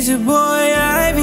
It's your boy Ivy.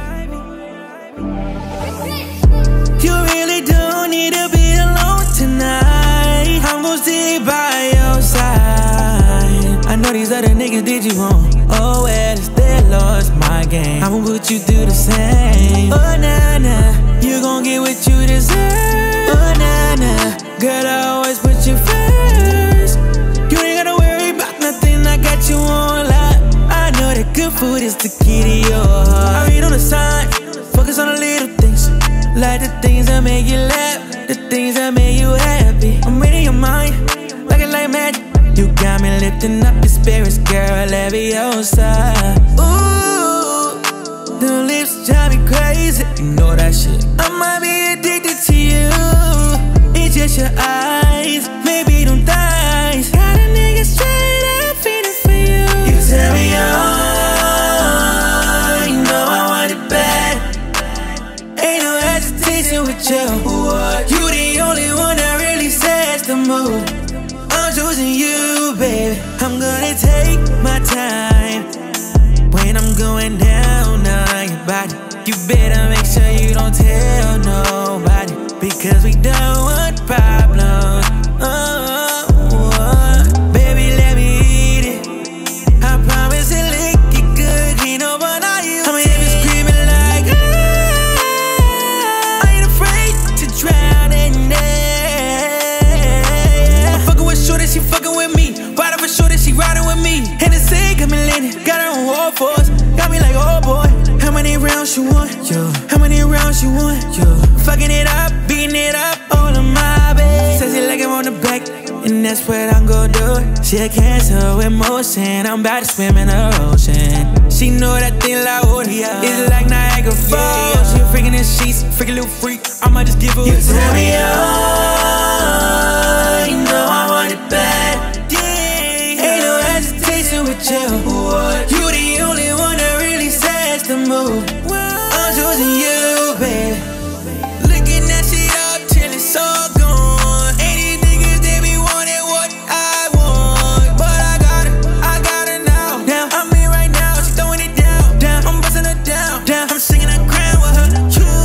You really don't need to be alone tonight. I'm gon' stay by your side. I know these other niggas did you wrong. Oh well, it's their lost my game. I'ma put you through the same. Oh nah nah, you gon' get what you deserve. Oh nah nah, girl I always put you first. You ain't gotta worry about nothing, I got you on lock. I know that good food is the key to your heart. I read on the sign, focus on the little things, like the things that make you laugh, the things that make you happy. I'm reading your mind, like it like magic. You got me lifting up your spirits, girl, Leviosa. Ooh, the lips drive me crazy, you know that shit. I might be addicted to you, it's just your eyes, maybe them thighs. Got a nigga straight up feeling for you. You tell me you know I want it bad. Ain't no hesitation with you. You the only one that really sets the mood. I'm choosing you, baby. I'm gonna take my time when I'm going down on your body. You better make sure you don't tell nobody, because we don't want problems. Baby, let me eat it. I promise to lick it good, clean up on all you. I'ma hear you screaming like I ain't afraid to drown in there. I'm fucking with shorty, she fucking with me. Riding for shorty, she riding with me. Hennessy got me leaning, got her on all fours, got me like, oh boy. How many rounds you want? Yo. How many rounds you want? Yo. Fucking it up, beating it up, all of my babe. Says it like I'm on the back, and that's what I'm gon' do. She a cancer with motion, I'm about to swim in her ocean. She know that thing like water, it's like Niagara Falls. She a freaking in sheets, freaking little freak, I might just give her a You tell me you know I want it bad. Ain't no hesitation with you. You the only one that really sets the mood. I'm choosing you, baby. Licking that shit up till it's all gone. Ain't these niggas, they be wanting what I want, but I got it now. Now I'm in right now, she throwing it down. I'm busting her down. I'm singing a crown with her.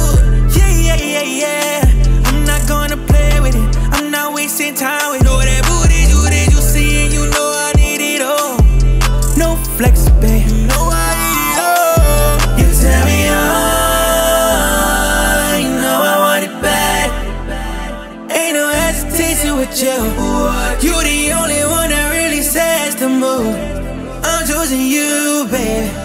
Yeah. I'm not gonna play with it, I'm not wasting time with it. Know that booty, you see it, you know I need it all. No flex, babe, you know I need it all. You tell me you know I want it bad. Ain't no hesitation with you. You the only one that really sets the mood. I'm choosing you, baby.